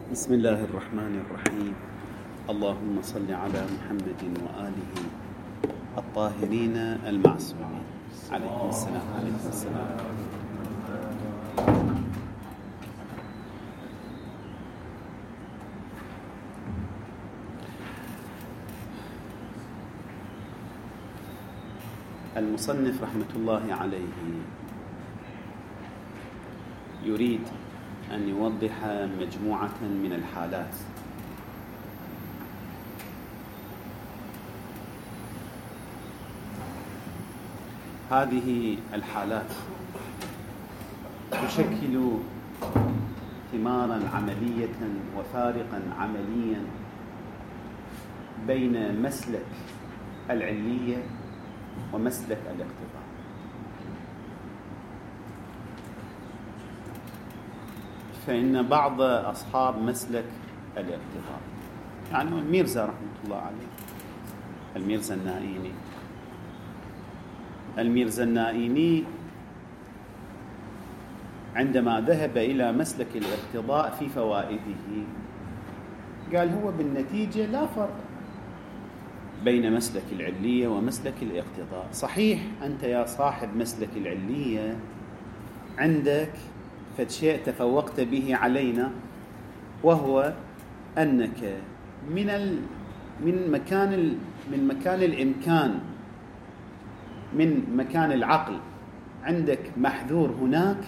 بسم الله الرحمن الرحيم. اللهم صل على محمد وآله الطاهرين المعصومين عليكم السلام. عليكم السلام. المصنف رحمة الله عليه يريد أن يوضح مجموعة من الحالات هذه الحالات تشكل ثمارا عملية وفارقا عمليا بين مسلك العلية ومسلك الاقتضاء. فإن بعض أصحاب مسلك الاقتضاء يعني الميرزا رحمة الله عليه، الميرزا النائيني عندما ذهب إلى مسلك الاقتضاء في فوائده قال هو بالنتيجة لا فرق بين مسلك العلية ومسلك الاقتضاء. صحيح أنت يا صاحب مسلك العلية عندك فشيء تفوقت به علينا، وهو أنك من مكان الإمكان، من مكان العقل عندك محذور هناك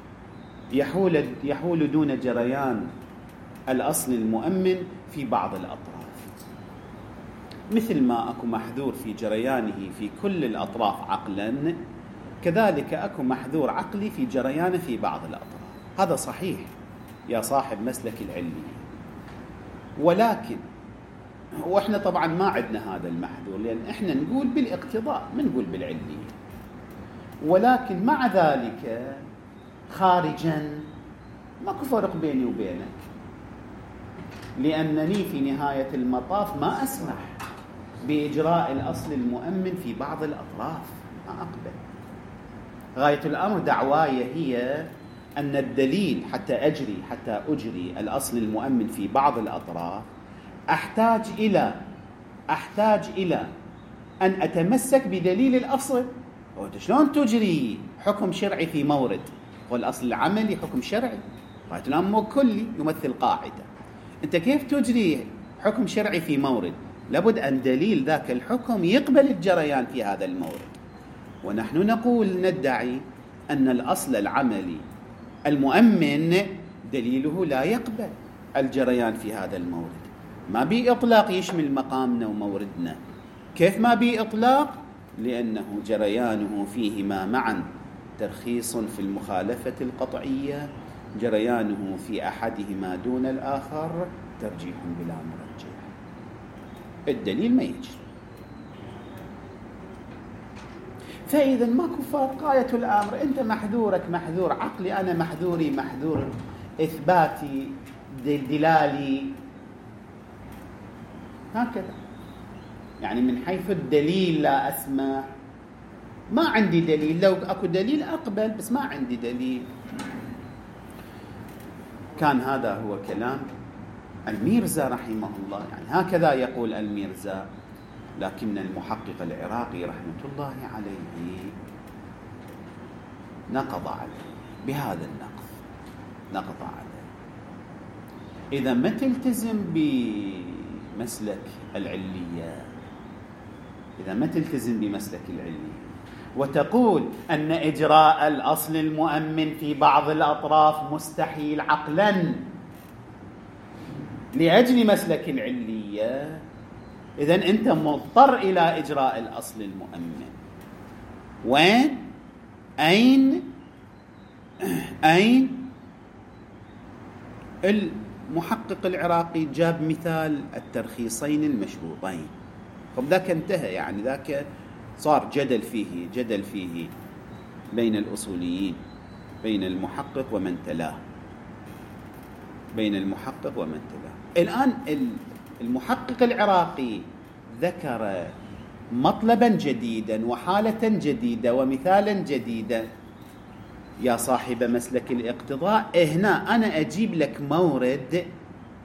يحول دون جريان الأصل المؤمن في بعض الأطراف، مثل ما أكو محذور في جريانه في كل الأطراف عقلا، كذلك أكو محذور عقلي في جريانه في بعض الأطراف. هذا صحيح يا صاحب مسلك العلية، ولكن وإحنا طبعا ما عندنا هذا المحذور، لأن إحنا نقول بالاقتضاء ما نقول بالعلية، ولكن مع ذلك خارجا ماكو فرق بيني وبينك، لأنني في نهاية المطاف ما أسمح بإجراء الأصل المؤمن في بعض الأطراف، ما أقبل. غاية الأمر دعواي هي أن الدليل حتى أجري الأصل المؤمن في بعض الأطراف أحتاج إلى أن أتمسك بدليل الأصل. شلون تجري حكم شرعي في مورد؟ والأصل العملي حكم شرعي، غاية الأمر مو كلي يمثل قاعدة. أنت كيف تجري حكم شرعي في مورد؟ لابد أن دليل ذاك الحكم يقبل الجريان في هذا المورد. ونحن ندعي أن الأصل العملي المؤمن دليله لا يقبل الجريان في هذا المورد، ما بي إطلاق يشمل مقامنا وموردنا. كيف ما بي إطلاق؟ لأنه جريانه فيهما معا ترخيص في المخالفة القطعية، جريانه في أحدهما دون الآخر ترجيح بلا مرجح. الدليل ما يجري. فإذا ماكو فرق. غاية الأمر أنت محذورك محذور عقلي، أنا محذوري محذور إثباتي دلالي، هكذا. يعني من حيث الدليل لا أسمع، ما عندي دليل. لو أكو دليل أقبل، بس ما عندي دليل. كان هذا هو كلام الميرزا رحمه الله، يعني هكذا يقول الميرزا. لكن المحقق العراقي رحمة الله عليه نقض عليه بهذا النقض، نقض عليه. إذا ما تلتزم بمسلك العلية، وتقول أن إجراء الأصل المؤمن في بعض الأطراف مستحيل عقلا لأجل مسلك العلية، إذن أنت مضطر إلى إجراء الأصل المؤمن. وين؟ أين؟ المحقق العراقي جاب مثال الترخيصين المشروطين. طب ذاك انتهى، يعني ذاك صار جدل فيه بين الأصوليين، بين المحقق ومن تلاه. الآن المحقق العراقي ذكر مطلبا جديدا وحالة جديدة ومثالا جديدا. يا صاحب مسلك الاقتضاء، هنا أنا أجيب لك مورد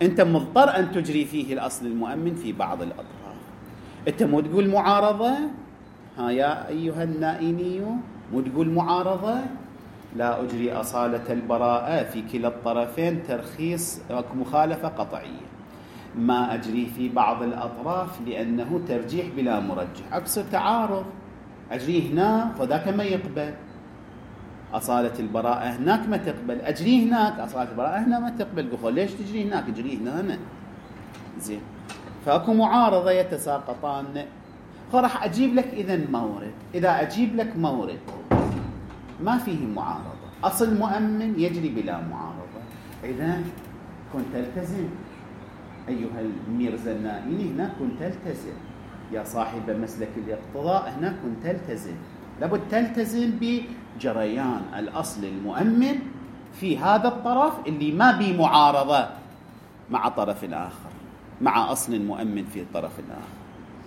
أنت مضطر أن تجري فيه الأصل المؤمن في بعض الأطراف. أنت مو تقول معارضة، ها يا أيها النائني، مو تقول معارضة، لا أجري أصالة البراءة في كلا الطرفين ترخيص مخالفة قطعية، ما أجري في بعض الأطراف لأنه ترجيح بلا مرجح. عكس تعارض، أجري هنا فذاك ما يقبل أصالة البراءة، هناك ما تقبل، أجري هناك أصالة البراءة هنا ما تقبل. قل ليش تجري هناك، اجري هنا. زين، فأكو معارضة يتساقطان. راح أجيب لك إذن مورد. إذا أجيب لك مورد ما فيه معارضة، أصل مؤمن يجري بلا معارضة، إذن كنت تلتزم أيها الميرزا النائني، هنا كنت تلتزم يا صاحب مسلك الاقتضاء، هنا كنت تلتزم، لابد تلتزم بجريان الأصل المؤمن في هذا الطرف اللي ما بي معارضة مع طرف آخر، مع أصل مؤمن في طرف آخر.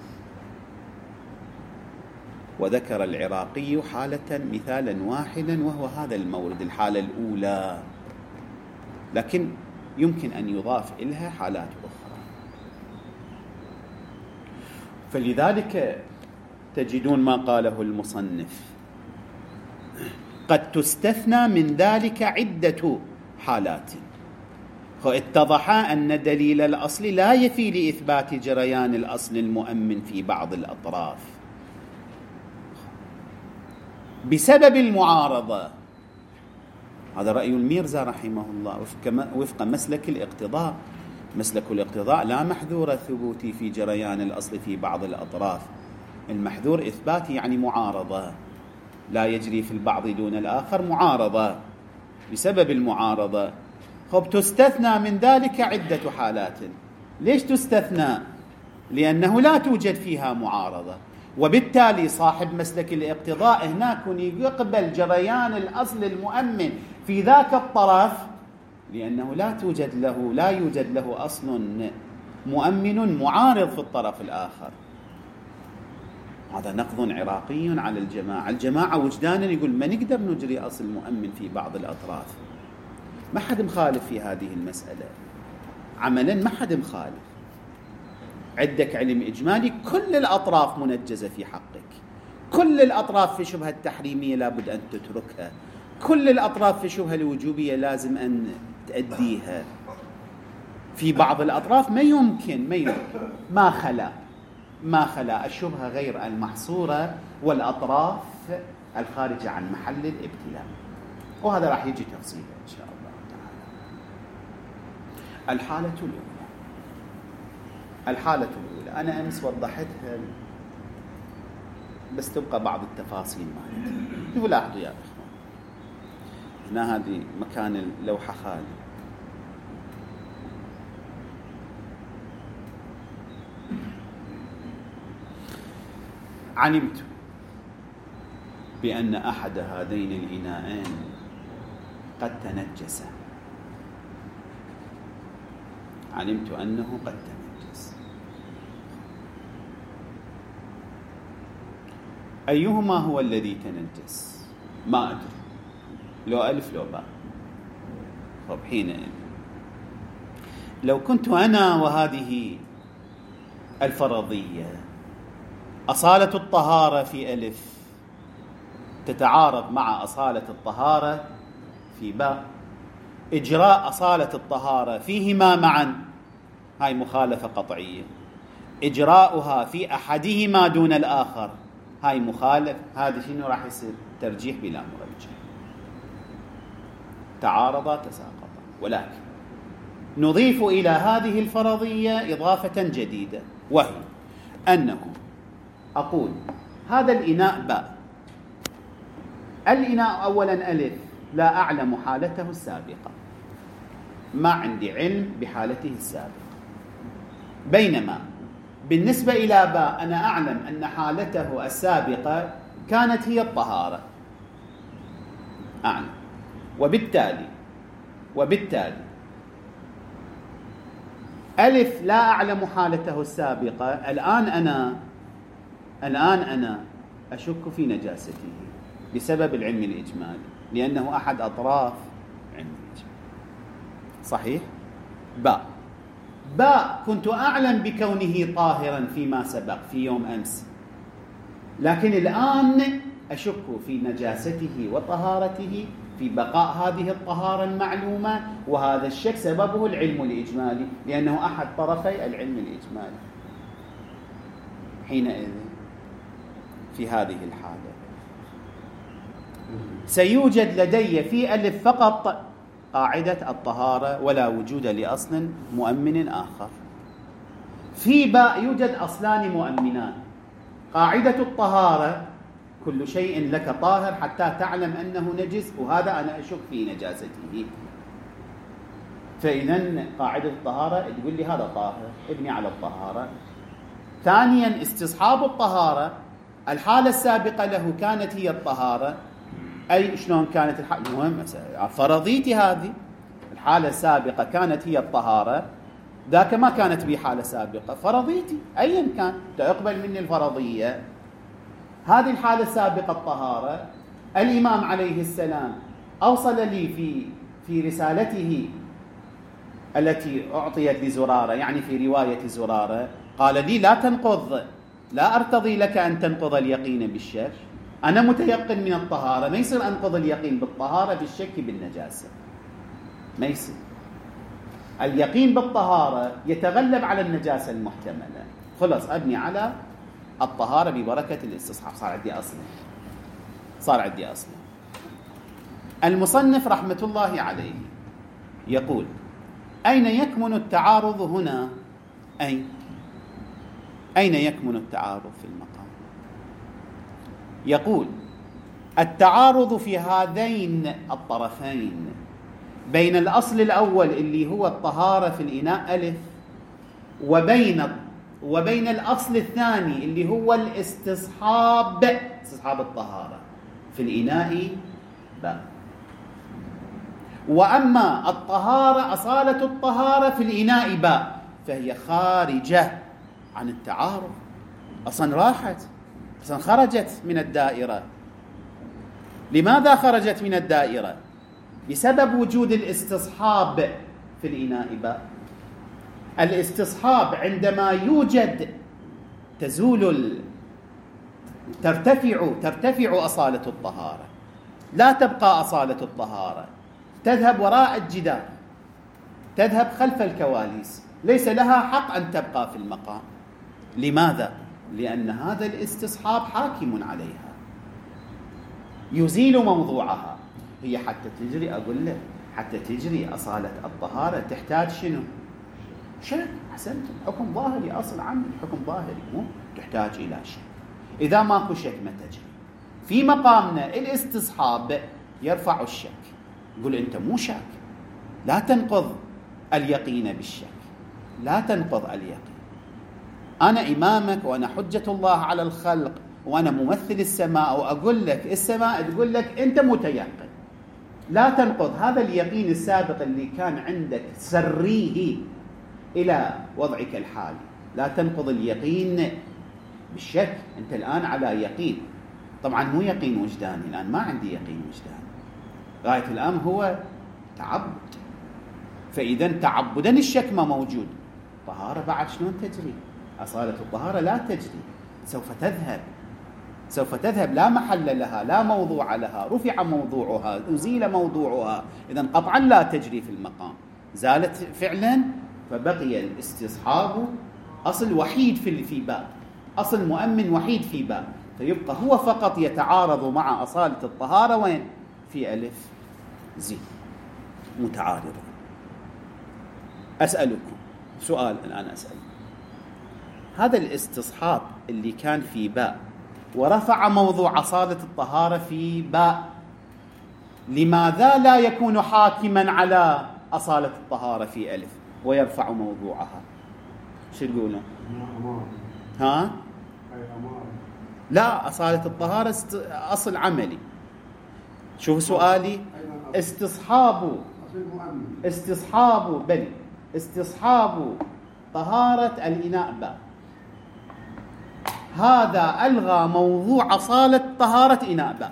وذكر العراقي حالة مثالا واحدا وهو هذا المورد، الحالة الأولى، لكن يمكن أن يضاف إليها حالات أخرى. فلذلك تجدون ما قاله المصنف: قد تستثنى من ذلك عدة حالات، فاتضح أن دليل الأصل لا يفي لإثبات جريان الأصل المؤمن في بعض الأطراف بسبب المعارضة. هذا رأي الميرزا رحمه الله وفق مسلك الاقتضاء. مسلك الاقتضاء لا محذور ثبوتي في جريان الأصل في بعض الأطراف، المحذور إثباتي، يعني معارضة، لا يجري في البعض دون الآخر، معارضة بسبب المعارضة. تستثنى من ذلك عدة حالات. ليش تستثنى؟ لأنه لا توجد فيها معارضة، وبالتالي صاحب مسلك الاقتضاء هناك يقبل جريان الأصل المؤمن في ذاك الطرف، لأنه لا يوجد له أصل مؤمن معارض في الطرف الآخر. هذا نقض عراقي على الجماعة. الجماعة وجدانا يقول ما نقدر نجري أصل مؤمن في بعض الأطراف، ما حد مخالف في هذه المسألة عملا، ما حد مخالف. عندك علم إجمالي، كل الأطراف منجزة في حقك، كل الأطراف في شبهة التحريمية لابد أن تتركها، كل الأطراف في شبهة الوجوبية لازم أن تأديها. في بعض الأطراف ما يمكن ما خلا الشبهة غير المحصورة والأطراف الخارجة عن محل الابتلاء، وهذا راح يجي تفصيله إن شاء الله تعالى. الحالة الأولى أنا أمس وضحتها، بس تبقى بعض التفاصيل مالتها. لاحظوا يا إخوان، هنا هذه مكان اللوحة خالي. علمت بأن أحد هذين الإناءين قد تنجس، علمت أنه قد تنجس. أيهما هو الذي تنجس؟ ما أدري، لو ألف لو باء. طب حين لو كنت أنا وهذه الفرضية أصالة الطهارة في ألف تتعارض مع أصالة الطهارة في باء، إجراء أصالة الطهارة فيهما معا هاي مخالفة قطعية، إجراؤها في أحدهما دون الآخر هاي مخالف. هذا شنو راح يصير؟ ترجيح بلا مرجح، تعارضا تساقطا. ولكن نضيف إلى هذه الفرضية إضافة جديدة، وهي أنه أقول هذا الإناء باء، الإناء أولا ألف لا أعلم حالته السابقة، ما عندي علم بحالته السابقة، بينما بالنسبة إلى باء أنا أعلم أن حالته السابقة كانت هي الطهارة، أعلم. وبالتالي ألف لا أعلم حالته السابقة، الآن أنا أشك في نجاسته بسبب العلم الإجمالي، لأنه أحد أطراف علم الإجمالي. صحيح؟ باء باء كنت أعلم بكونه طاهرا فيما سبق في يوم أمس، لكن الآن أشك في نجاسته وطهارته في بقاء هذه الطهارة المعلومة، وهذا الشك سببه العلم الإجمالي، لأنه أحد طرفي العلم الإجمالي. حينئذ في هذه الحالة سيوجد لدي في ألف فقط قاعدة الطهارة ولا وجود لأصل مؤمن آخر. في باء يوجد أصلان مؤمنان، قاعدة الطهارة كل شيء لك طاهر حتى تعلم أنه نجس، وهذا أنا أشك في نجاسته، فإذا قاعدة الطهارة تقول لي هذا طاهر، ابني على الطهارة. ثانيا استصحاب الطهارة، الحالة السابقة له كانت هي الطهارة، أي شلون كانت الحالة؟ المهم فرضيتي هذه الحالة السابقة كانت هي الطهارة، ذاك ما كانت بي حالة سابقة، فرضيتي أيا كان تقبل مني الفرضية. هذه الحالة السابقة الطهارة، الإمام عليه السلام أوصل لي في رسالته التي أعطيت لزرارة، يعني في رواية زرارة، قال لي لا تنقض، لا أرتضي لك أن تنقض اليقين بالشك، أنا متيقن من الطهارة، ما يصير أنقض اليقين بالطهارة بالشك بالنجاسة، ما يصير. اليقين بالطهارة يتغلب على النجاسة المحتملة، خلص أبني على الطهارة ببركة الاستصحاب، صار عندي أصلا. المصنف رحمة الله عليه يقول: أين يكمن التعارض هنا؟ أين يكمن التعارض في المقام؟ يقول: التعارض في هذين الطرفين بين الأصل الأول اللي هو الطهارة في الإناء ألف، وبين الأصل الثاني اللي هو استصحاب الطهارة في الإناء باء. وأما الطهارة أصالة الطهارة في الإناء باء، فهي خارجة عن التعارض، أصلا راحت، أصلا خرجت من الدائرة. لماذا خرجت من الدائرة؟ بسبب وجود الاستصحاب في الإناء باء. الاستصحاب عندما يوجد ترتفع أصالة الطهارة، لا تبقى أصالة الطهارة، تذهب وراء الجدار، تذهب خلف الكواليس، ليس لها حق أن تبقى في المقام. لماذا؟ لأن هذا الاستصحاب حاكم عليها، يزيل موضوعها. هي حتى تجري، أقول لك حتى تجري أصالة الطهارة تحتاج شنو؟ شك. أحسنتم، حكم ظاهري، أصل عام الحكم ظاهري، مو تحتاج إلى شك. إذا ماكو شك ما تجري. في مقامنا الاستصحاب يرفع الشك، يقول أنت مو شاك، لا تنقض اليقين بالشك، لا تنقض اليقين. أنا إمامك وأنا حجة الله على الخلق وأنا ممثل السماء، وأقول لك السماء تقول لك أنت متيقن، لا تنقض هذا اليقين السابق اللي كان عندك، سريه إلى وضعك الحالي، لا تنقض اليقين بالشك. أنت الآن على يقين، طبعا مو يقين وجداني، الآن ما عندي يقين وجداني، غاية الآن هو تعبد. فإذا تعبدا الشك ما موجود، طهارة بعد شلون تجري؟ أصالة الطهارة لا تجري، سوف تذهب، لا محل لها، لا موضوع لها، رفع موضوعها، أزيل موضوعها، إذن قطعا لا تجري في المقام، زالت فعلا. فبقي الاستصحاب أصل وحيد في باء، أصل مؤمن وحيد في باء، فيبقى هو فقط يتعارض مع أصالة الطهارة وين؟ في ألف زي، متعارضة. أسألكم سؤال الآن، أسأل: هذا الاستصحاب اللي كان في باء ورفع موضوع أصالة الطهارة في باء، لماذا لا يكون حاكما على أصالة الطهارة في ألف ويرفع موضوعها؟ شو تقولون؟ ها؟ لا، أصالة الطهارة أصل عملي. شوف سؤالي، استصحاب طهارة الإناء باء، هذا ألغى موضوع أصالة طهارة إناء باء،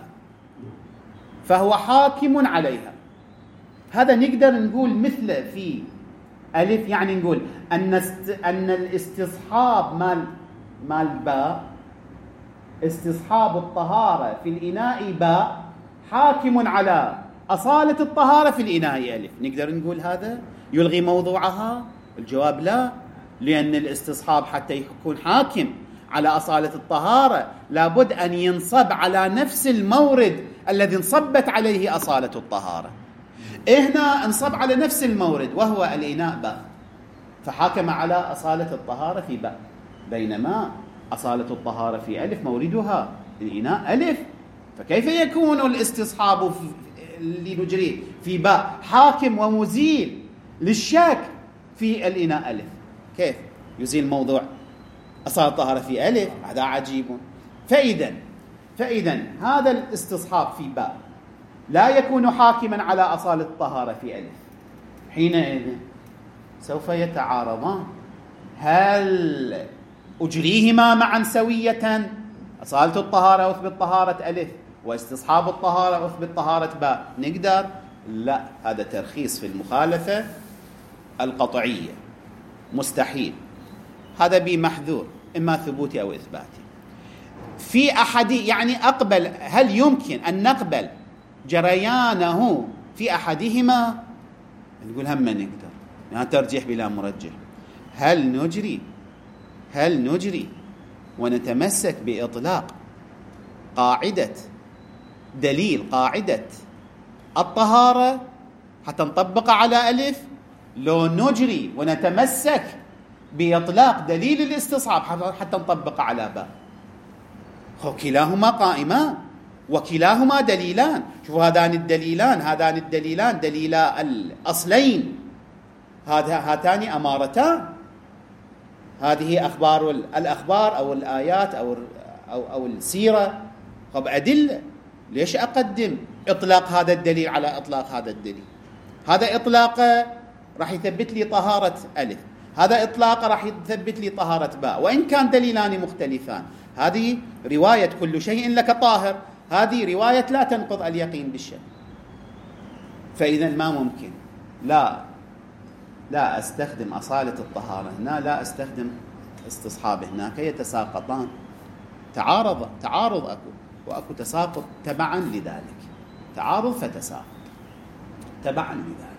فهو حاكم عليها. هذا نقدر نقول مثل في ألف يعني نقول أن الاستصحاب مال باء، استصحاب الطهارة في الإناء باء حاكم على أصالة الطهارة في الإناء ألف. نقدر نقول هذا يلغي موضوعها؟ الجواب لا، لأن الاستصحاب حتى يكون حاكم على أصالة الطهارة لابد أن ينصب على نفس المورد الذي انصبت عليه أصالة الطهارة. هنا انصب على نفس المورد وهو الإناء باء، فحاكم على أصالة الطهارة في باء، بينما أصالة الطهارة في ألف موردها الإناء ألف. فكيف يكون الاستصحاب اللي نجريه في باء حاكم ومزيل للشك في الإناء ألف؟ كيف يزيل موضوع أصالة الطهارة في ألف؟ هذا عجيب. فإذا هذا الاستصحاب في باء لا يكون حاكما على أصالة الطهارة في ألف. حينئذ سوف يتعارضان. هل أجريهما معا سوية؟ أصالة الطهارة أثبت طهارة ألف، واستصحاب الطهارة أثبت طهارة باء. نقدر؟ لا، هذا ترخيص في المخالفة القطعية، مستحيل. هذا بمحذور إما ثبوتي أو إثباتي. في أحد يعني أقبل، هل يمكن أن نقبل جريانه في أحدهما؟ نقول هم نقدر، يعني ترجيح بلا مرجح. هل نجري ونتمسك بإطلاق قاعدة الطهارة حتى نطبق على ألف، لو نجري ونتمسك بإطلاق دليل الاستصحاب حتى نطبق على باء؟ كلاهما قائمان وكلاهما دليلان. شوفوا هذان الدليلان دليلا الأصلين، هاتان أمارتان. هذه الأخبار أو الآيات أو السيرة. طب أدلة، ليش أقدم إطلاق هذا الدليل على إطلاق هذا الدليل؟ هذا إطلاق راح يثبت لي طهارة ألف، هذا إطلاق راح يثبت لي طهارة باء، وإن كان دليلان مختلفان. هذه رواية كل شيء لك طاهر، هذه رواية لا تنقض اليقين بالشك. فإذا ما ممكن لا أستخدم أصالة الطهارة هنا، لا أستخدم استصحاب هناك، يتساقطان. تعارض أكو وأكو تساقط تبعا لذلك، تعارض فتساقط تبعا لذلك.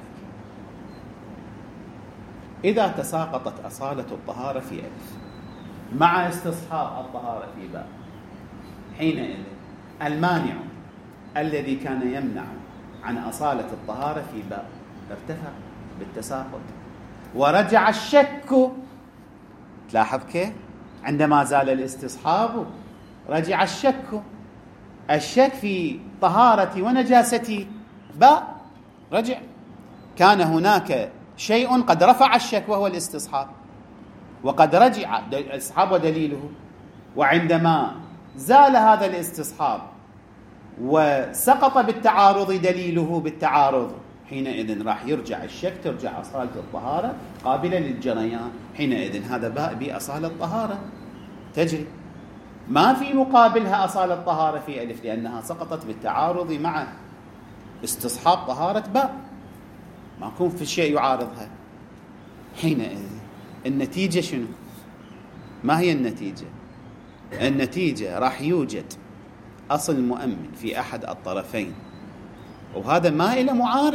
إذا تساقطت أصالة الطهارة في ألف مع استصحاب الطهارة في باء، حينئذ المانع الذي كان يمنع عن أصالة الطهارة في باء ارتفع بالتساقط، ورجع الشك. تلاحظ كيف عندما زال الاستصحاب رجع الشك في طهارة ونجاسة باء رجع. كان هناك شيء قد رفع الشك وهو الاستصحاب، وقد رجع الاستصحاب ودليله. وعندما زال هذا الاستصحاب وسقط بالتعارض دليله بالتعارض، حينئذ راح يرجع الشك، ترجع أصالة الطهارة قابلة للجريان. حينئذ هذا باء بأصالة الطهارة تجري، ما في مقابلها أصالة الطهارة في ألف، لأنها سقطت بالتعارض مع استصحاب طهارة باء، ما يكون في شيء يعارضها. حينئذ النتيجة شنو؟ ما هي النتيجة؟ النتيجة راح يوجد أصل مؤمن في أحد الطرفين، وهذا ما إلى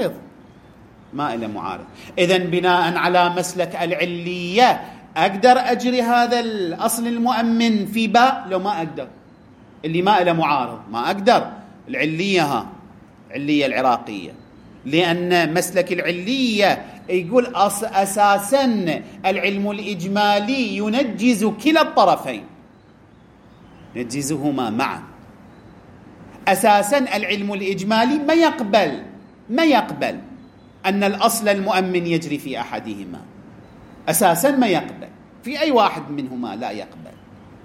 معارض. إذن بناء على مسلك العلية أقدر أجري هذا الأصل المؤمن في باء؟ لو ما أقدر، اللي ما إلى معارض ما أقدر. العلية علية العراقية، لأن مسلك العلية يقول أساسا العلم الإجمالي ينجز كلا الطرفين، ينجزهما معا. أساسا العلم الإجمالي ما يقبل أن الأصل المؤمن يجري في أحدهما، أساسا ما يقبل، في أي واحد منهما لا يقبل.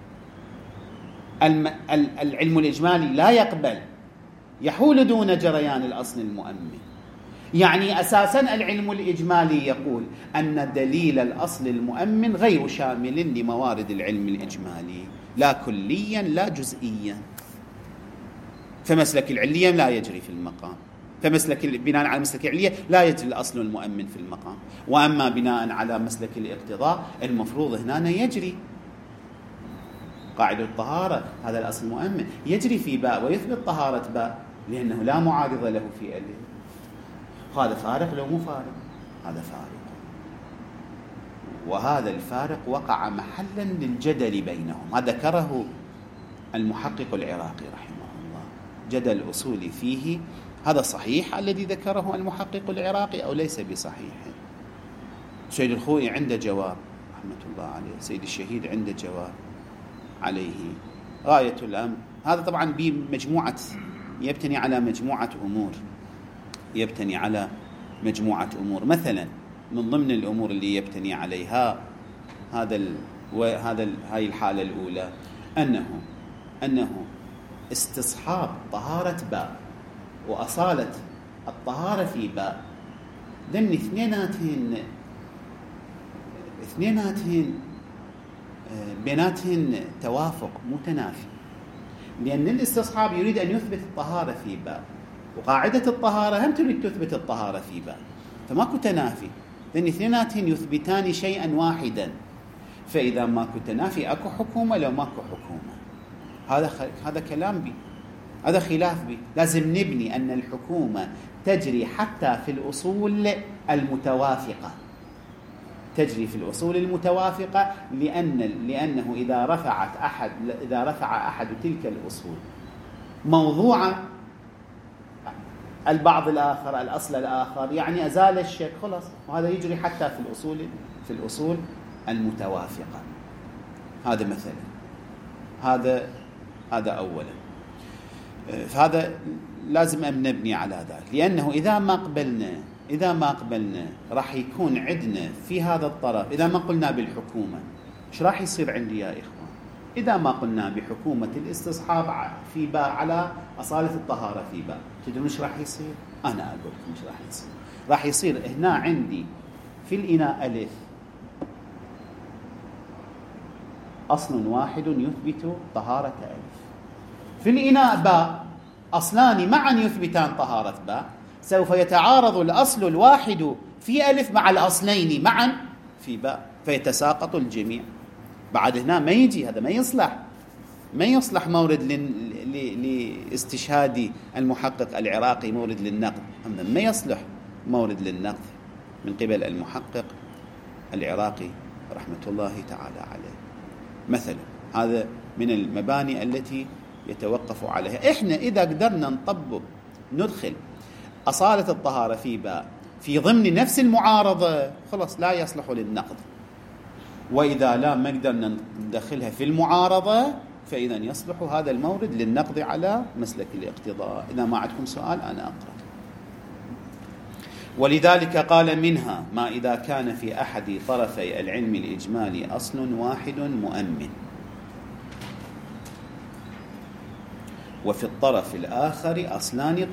العلم الإجمالي لا يقبل، يحول دون جريان الأصل المؤمن. يعني أساسا العلم الإجمالي يقول أن دليل الأصل المؤمن غير شامل لموارد العلم الإجمالي، لا كليا لا جزئيا. فمسلك العلية لا يجري في المقام. بناء على مسلك العلية لا يجري الأصل المؤمن في المقام، وأما بناء على مسلك الاقتضاء المفروض هنا يجري قاعدة الطهارة، هذا الأصل المؤمن يجري في باء ويثبت طهارة باء لأنه لا معارض له في ألف. هذا فارق لو مو فارق؟ هذا فارق، وهذا الفارق وقع محلا للجدل بينهم. هذا ذكره المحقق العراقي رحمه الله، جدل أصولي فيه، هذا صحيح الذي ذكره المحقق العراقي أو ليس بصحيح؟ سيد الخوئي عنده جواب رحمة الله عليه، سيد الشهيد عنده جواب عليه غاية الأمر. هذا طبعا بمجموعة يبتني على مجموعة أمور، مثلا من ضمن الأمور اللي يبتني عليها هاي الحالة الأولى أنه استصحاب طهارة باء وأصالة الطهارة في باء ذن اثنيناتهن بيناتهن توافق متنافي، لأن الاستصحاب يريد أن يثبت الطهارة في باء، وقاعدة الطهارة هم تريد تثبت الطهارة في باء، فماكو تنافي، لأن اثنيناتهن يثبتان شيئا واحدا، فإذا ماكو تنافي أكو حكومة، لو ماكو حكومة هذا كلام بي، هذا خلاف بي. لازم نبني أن الحكومة تجري حتى في الأصول المتوافقة، تجري في الأصول المتوافقة، لأنه إذا رفع أحد تلك الأصول موضوع البعض الآخر، الأصل الآخر، يعني أزال الشك خلاص، وهذا يجري حتى في الأصول المتوافقة. هذا مثلا، هذا أولا، فهذا لازم أن نبني على ذلك، لأنه إذا ما قبلنا راح يكون عندنا في هذا الطرف، إذا ما قلنا بالحكومة إيش راح يصير عندي يا إخوان؟ إذا ما قلنا بحكومة الاستصحاب في باء على أصالة الطهارة في باء، تدرون إيش راح يصير؟ أنا أقول لكم إيش راح يصير. راح يصير هنا عندي في الإناء ألف أصل واحد يثبت طهارة ألف، في الإناء باء أصلان معا يثبتان طهارة باء، سوف يتعارض الأصل الواحد في ألف مع الأصلين معا في باء، فيتساقط الجميع. بعد هنا ما يجي، هذا ما يصلح مورد لاستشهاد المحقق العراقي، مورد للنقد، ما يصلح مورد للنقد من قبل المحقق العراقي رحمة الله تعالى عليه. مثلا هذا من المباني التي يتوقف عليها. إحنا إذا قدرنا ندخل أصالة الطهارة في باء في ضمن نفس المعارضة خلاص لا يصلح للنقد، وإذا لا ما قدرنا ندخلها في المعارضة فإذا يصلح هذا المورد للنقد على مسلك الاقتضاء. إذا ما عندكم سؤال أنا أقرأ. ولذلك قال منها ما إذا كان في أحد طرفي العلم الإجمالي أصل واحد مؤمن، وفي الطرف الآخر أصلان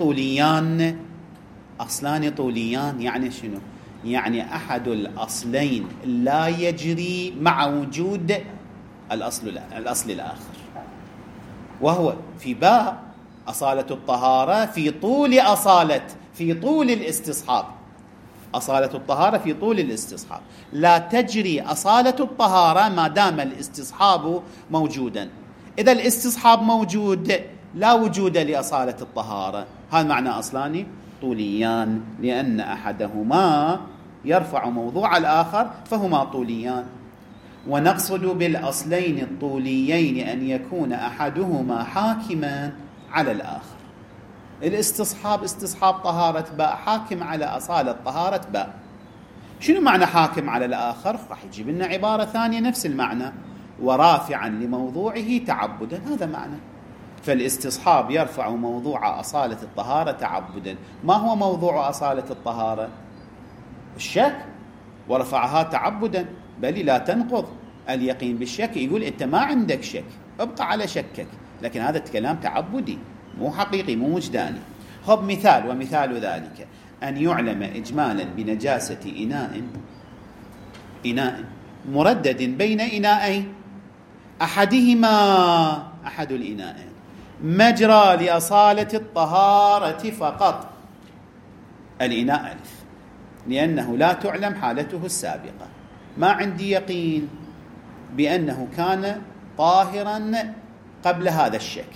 طوليان. يعني شنو؟ يعني أحد الأصلين لا يجري مع وجود الأصل الآخر، وهو في باء أصالة الطهارة في طول الاستصحاب، أصالة الطهارة في طول الاستصحاب، لا تجري أصالة الطهارة ما دام الاستصحاب موجودا. إذا الاستصحاب موجود لا وجود لأصالة الطهارة، هذا معنى أصلان طوليان، لأن أحدهما يرفع موضوع الآخر فهما طوليان. ونقصد بالأصلين الطوليين أن يكون أحدهما حاكما على الآخر. استصحاب طهارة باء حاكم على أصالة طهارة باء. شنو معنى حاكم على الآخر؟ راح يجيب لنا عبارة ثانية نفس المعنى، ورافعا لموضوعه تعبدا، هذا معنى. فالاستصحاب يرفع موضوع أصالة الطهارة تعبدا. ما هو موضوع أصالة الطهارة؟ الشك، ورفعها تعبدا، بل لا تنقض اليقين بالشك. يقول أنت ما عندك شك، ابقى على شكك، لكن هذا الكلام تعبدي مو حقيقي مو وجداني. خب مثال، ومثال ذلك أن يعلم إجمالا بنجاسة إناء مردد بين إناءين، أحد الإناءين مجرى لأصالة الطهارة فقط، الإناء ألف، لأنه لا تعلم حالته السابقة. ما عندي يقين بأنه كان طاهرا قبل هذا الشك.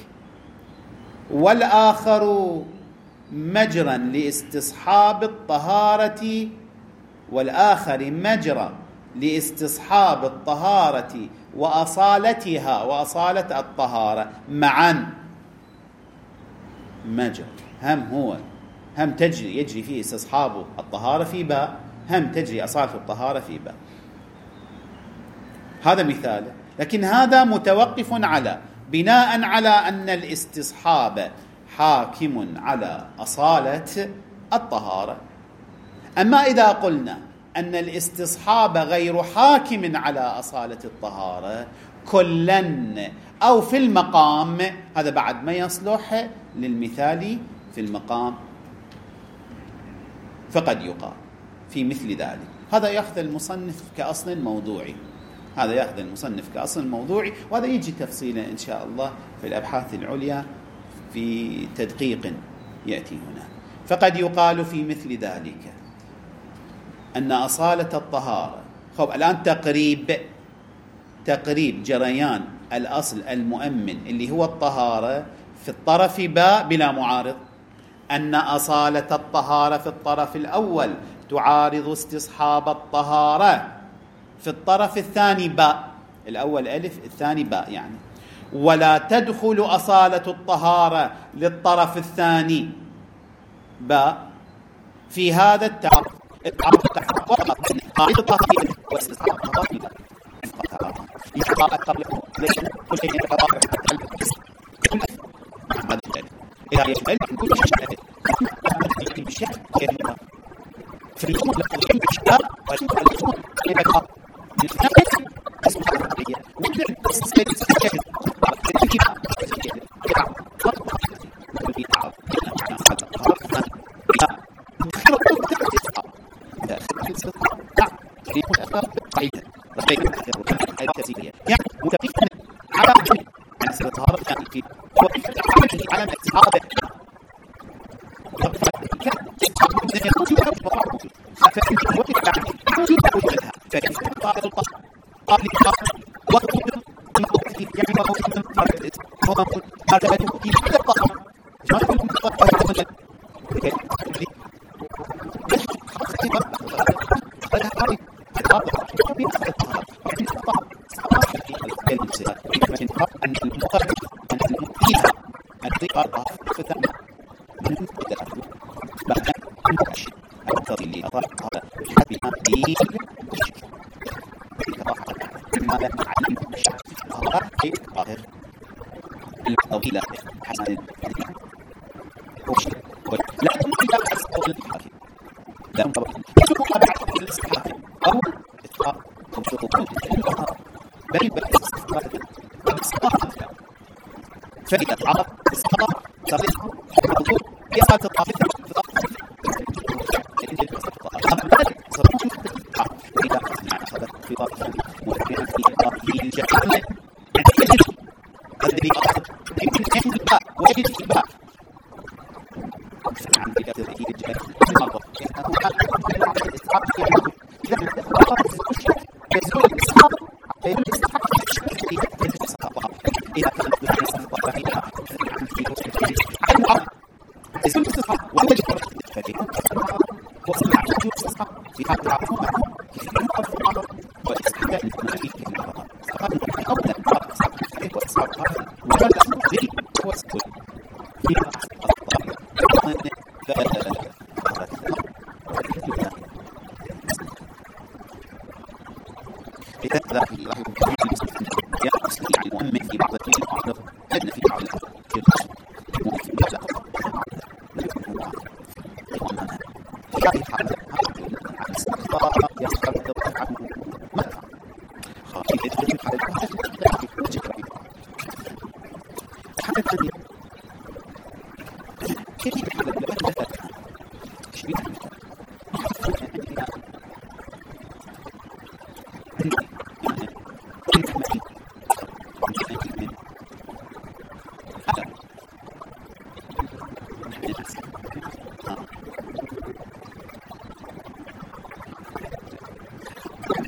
والآخر مجرا لاستصحاب الطهارة، والآخر مجرى لاستصحاب الطهارة وأصالتها وأصالة الطهارة معا. مجرى هم يجري فيه استصحاب الطهارة في باء، هم تجري أصالة الطهارة في باء. هذا مثال، لكن هذا متوقف على بناء على أن الاستصحاب حاكم على أصالة الطهارة. أما إذا قلنا أن الاستصحاب غير حاكم على أصالة الطهارة كلاً أو في المقام، هذا بعد ما يصلح للمثال في المقام، فقد يقال في مثل ذلك. هذا يأخذ المصنف كأصل موضوعي، وهذا يجي تفصيلا إن شاء الله في الأبحاث العليا في تدقيق يأتي هنا. فقد يقال في مثل ذلك أن أصالة الطهارة، الآن تقريب جريان الأصل المؤمن اللي هو الطهارة في الطرف باء بلا معارض، أن أصالة الطهارة في الطرف الأول تعارض استصحاب الطهارة في الطرف الثاني باء، الأول ألف الثاني باء يعني، ولا تدخل أصالة الطهارة للطرف الثاني باء في هذا التعارض.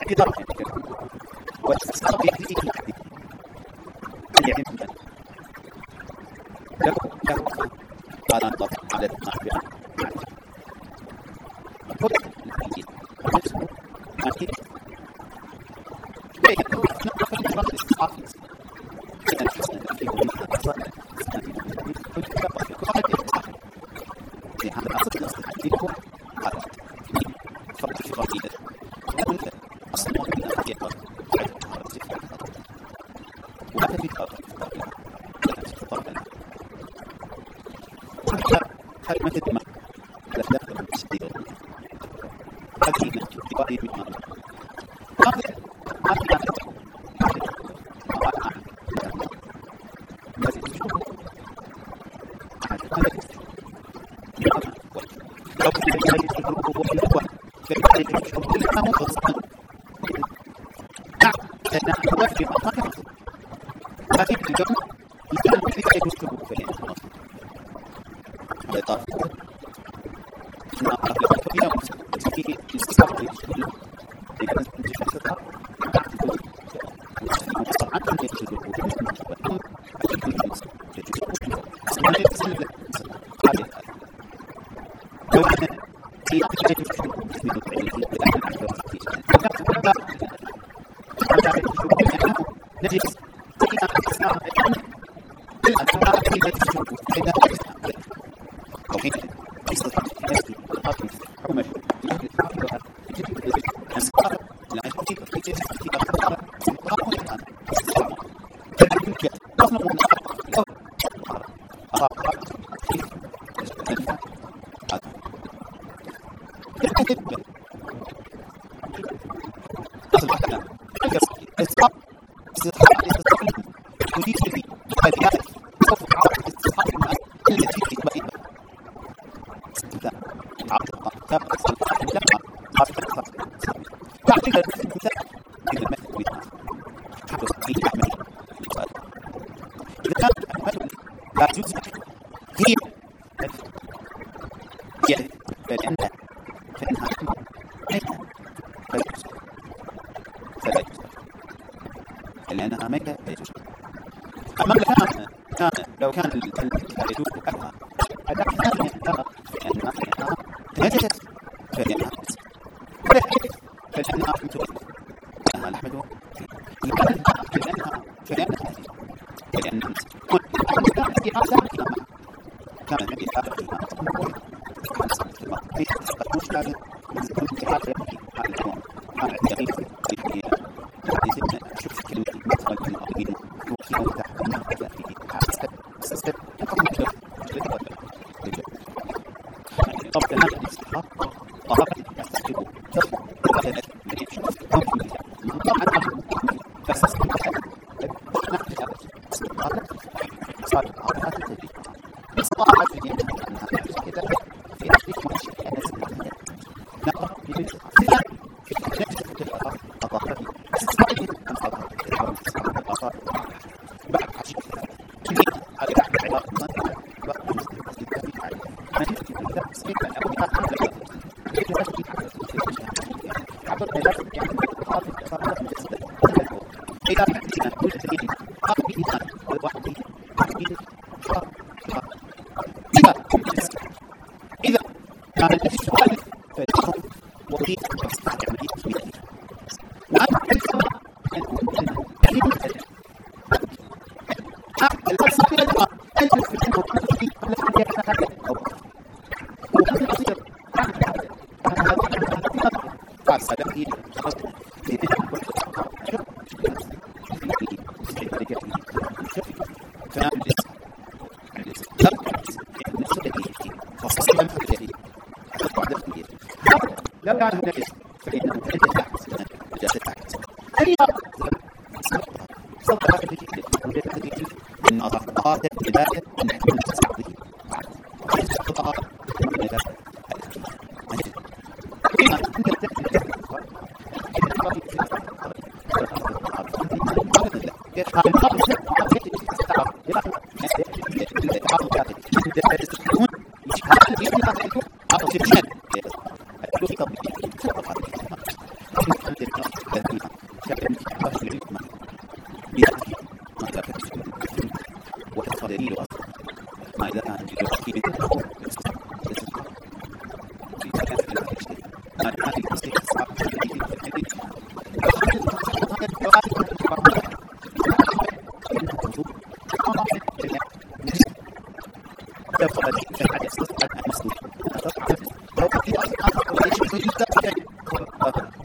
في ضرب والاستصحاب يأتي في الحديث اليعين له قال أن ضرب على الناحية كل الحديث أكيد لكن نقرأ الاستصحاب إذا الحسن فيه أفضل هذا أصل الاستصحاب فيه هذا فرق في قضية أصل من الحقيقة وهذا في فرق كلمة الدماء على الدفع الشديد هذه في قضية بمعنى لأنها ميتة لا يجوز. أما لو كان الكلب يجوز أكلها لأنها نجست فإنها فإنها مثل لأنها لحمته فإنها كان النبي آخر لو كان هناك فإنه إن أضافات البداية نحن نستعطيه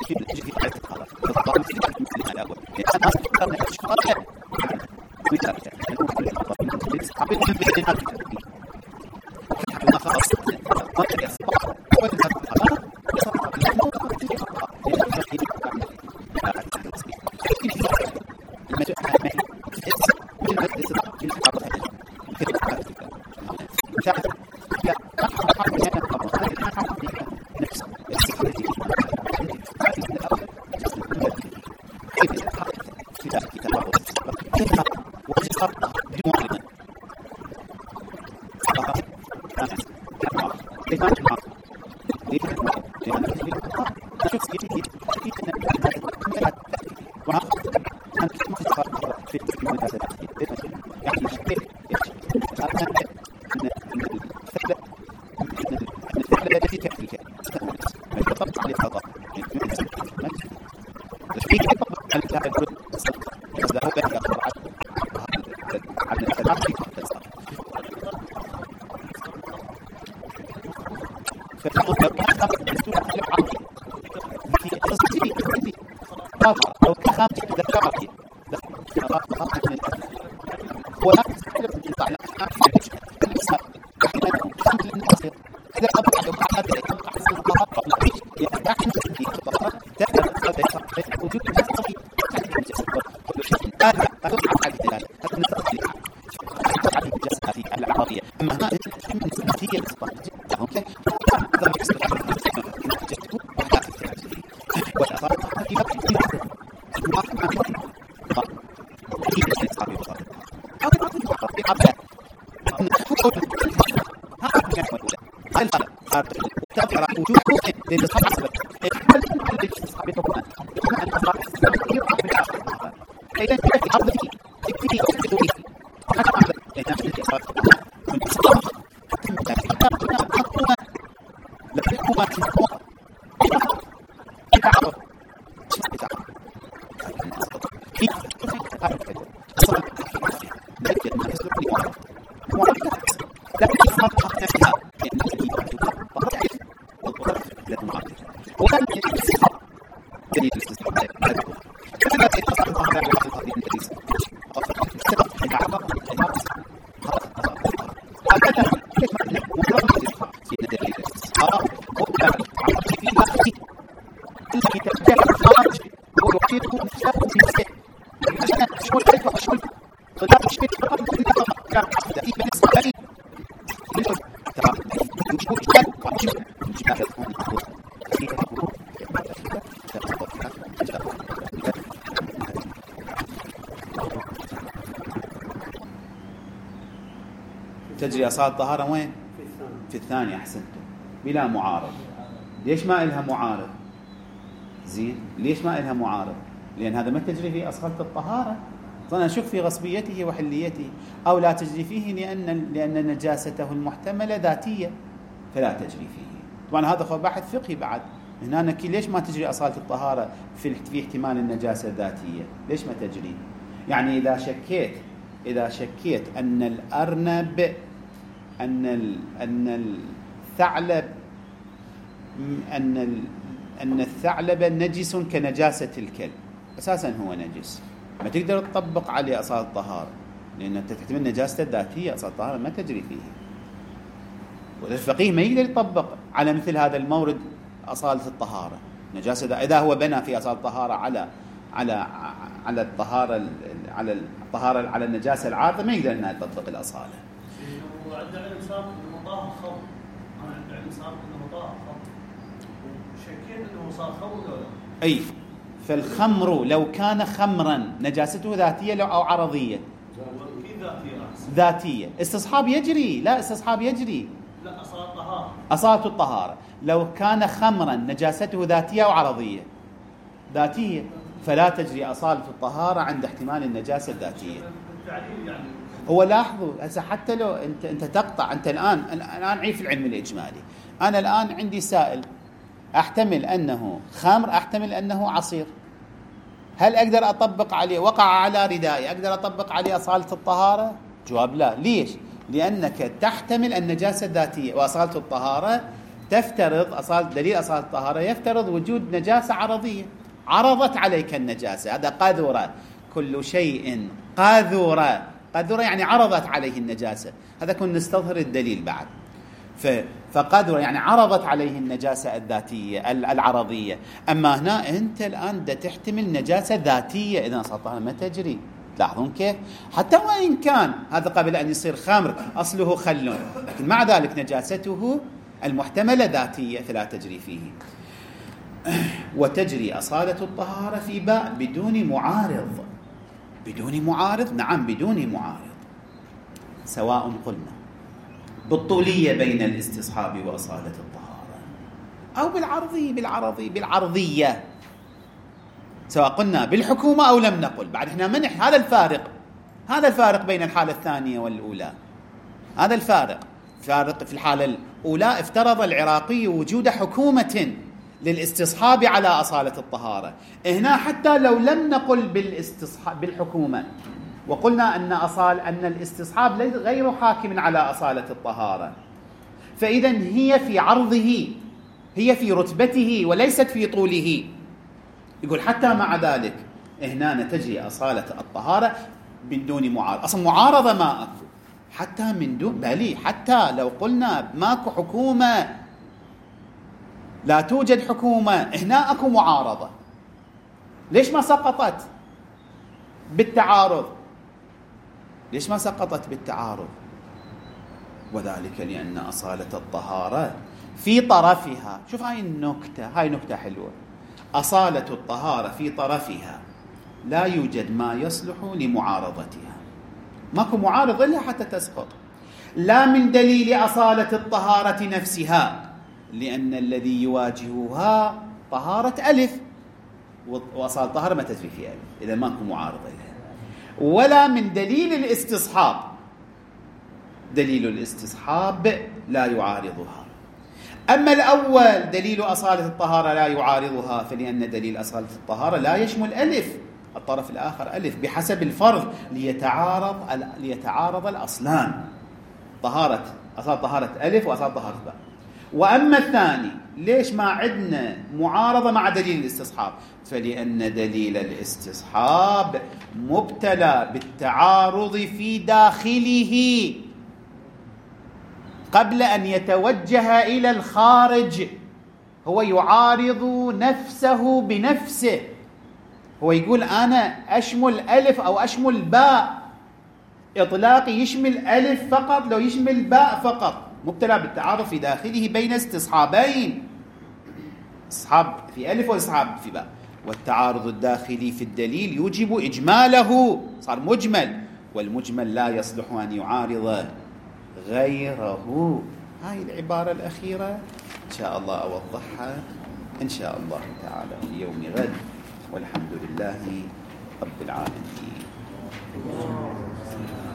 تجري أصالة الطهارة وين؟ في الثانية. أحسنتم، بلا معارض. ليش ما إلها معارض؟ زين، ليش ما إلها معارض؟ لأن هذا ما تجري فيه أصالة الطهارة، فأنا أشك في غصبيته وحليته، أو لا تجري فيه لأن نجاسته المحتملة ذاتية فلا تجري فيه. طبعا هذا هو بحث فقهي بعد هنا. ليش ما تجري أصالة الطهارة في احتمال النجاسة الذاتية؟ ليش ما تجري؟ يعني إذا شكيت أن الأرنب أن الثعلب نجس كنجاسة الكلب، أساسا هو نجس، ما تقدر تطبق عليه أصالة الطهارة، لأن أنت تحتمل نجاسة الذاتية، أصالة الطهارة ما تجري فيه. والفقيه ما يقدر يطبق على مثل هذا المورد أصالة الطهارة نجاسة. إذا هو بنى في أصالة الطهارة على الطهارة على النجاسة العارضة، ما يقدر أنه يطبق الأصالة. وعند علم صار انه مطاهر خمر، انا عند علم صار انه مطاهر خمر، وشكيت انه صار خمر ولا لا؟ اي، فالخمر لو كان خمرا نجاسته ذاتيه او عرضيه؟ ذاتيه. استصحاب يجري؟ لا، استصحاب يجري. لا، اصالة الطهاره. اصالة الطهاره لو كان خمرا نجاسته ذاتيه او عرضيه؟ ذاتيه، فلا تجري اصالة الطهاره عند احتمال النجاسه الذاتيه. التعليل يعني هو لاحظوا هسه، حتى لو انت تقطع، انت الان عيب في العلم الاجمالي. انا الان عندي سائل احتمل انه خمر، احتمل انه عصير، هل اقدر اطبق عليه وقع على ردائي اقدر اطبق عليه اصالة الطهارة؟ جواب لا. ليش؟ لانك تحتمل النجاسة الذاتية، واصالة الطهارة تفترض دليل أصالة الطهارة يفترض وجود نجاسة عرضية، عرضت عليك النجاسة، هذا قذرة، كل شيء قذرة، قذرة يعني عرضت عليه النجاسة، هذا كنا نستظهر الدليل بعد. فقذرة يعني عرضت عليه النجاسة الذاتية العرضية. أما هنا أنت الآن تحتمل نجاسة ذاتية، إذا أصالة الطهارة ما تجري. تلاحظون كيف؟ حتى وإن كان هذا قبل أن يصير خمر أصله خل، لكن مع ذلك نجاسته المحتملة ذاتية فلا تجري فيه. وتجري أصالة الطهارة في باء بدون معارض. بدون معارض؟ نعم بدون معارض، سواء قلنا بالطولية بين الاستصحاب وأصالة الطهارة أو بالعرضية، سواء قلنا بالحكومة أو لم نقل. بعد احنا منح هذا الفارق بين الحالة الثانية والأولى. هذا الفارق في الحالة الأولى افترض العراقي وجود حكومة للاستصحاب على أصالة الطهارة. هنا حتى لو لم نقل بالحكومة وقلنا أن الاستصحاب غير حاكم على أصالة الطهارة، فإذا هي في عرضه، هي في رتبته وليست في طوله. يقول حتى مع ذلك هنا تجري أصالة الطهارة من دون معارضة. أصلا معارضة ما أكو، حتى من دون بلي، حتى لو قلنا ماكو حكومة، لا توجد حكومة، هنا أكو معارضة. ليش ما سقطت بالتعارض؟ ليش ما سقطت بالتعارض؟ وذلك لأن أصالة الطهارة في طرفها، شوف هاي نكتة حلوة، أصالة الطهارة في طرفها لا يوجد ما يصلح لمعارضتها، ماكو معارض إلا حتى تسقط. لا من دليل أصالة الطهارة نفسها، لأن الذي يواجهها طهارة ألف، وأصالة الطهارة ما تجري في ألف، إذا ماكو معارضة لها. ولا من دليل الاستصحاب، دليل الاستصحاب لا يعارضها. أما الأول دليل أصالة الطهارة لا يعارضها، فلأن دليل أصالة الطهارة لا يشمل ألف، الطرف الآخر ألف بحسب الفرض، ليتعارض الأصلان، أصالة طهارة ألف وأصالة طهارة باء. وأما الثاني ليش ما عندنا معارضة مع دليل الاستصحاب؟ فلأن دليل الاستصحاب مبتلى بالتعارض في داخله قبل أن يتوجه إلى الخارج، هو يعارض نفسه بنفسه، هو يقول أنا أشمل ألف أو أشمل باء، إطلاقي يشمل ألف فقط لو يشمل باء فقط، مبتلى بالتعارض في داخله بين استصحابين، استصحاب في ألف واستصحاب في باء، والتعارض الداخلي في الدليل يوجب إجماله، صار مجمل، والمجمل لا يصلح أن يعارض غيره. هاي العبارة الأخيرة إن شاء الله أوضحها إن شاء الله تعالى في يوم غد، والحمد لله رب العالمين.